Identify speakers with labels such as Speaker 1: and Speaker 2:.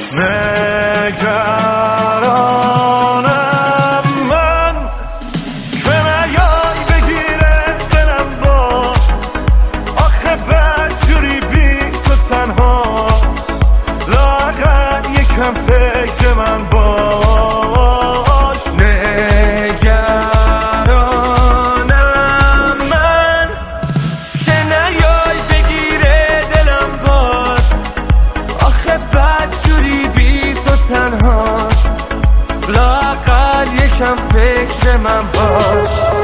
Speaker 1: نگرانم من که نیای بگیره دلم باش، آخه بدجوری بی تو تنها، لااقل یکم فکر من باش. نگرانم من که نیای بگیره دلم باش، آخه بدجوری بی تو تنها، لااقل یکم فکر من باش.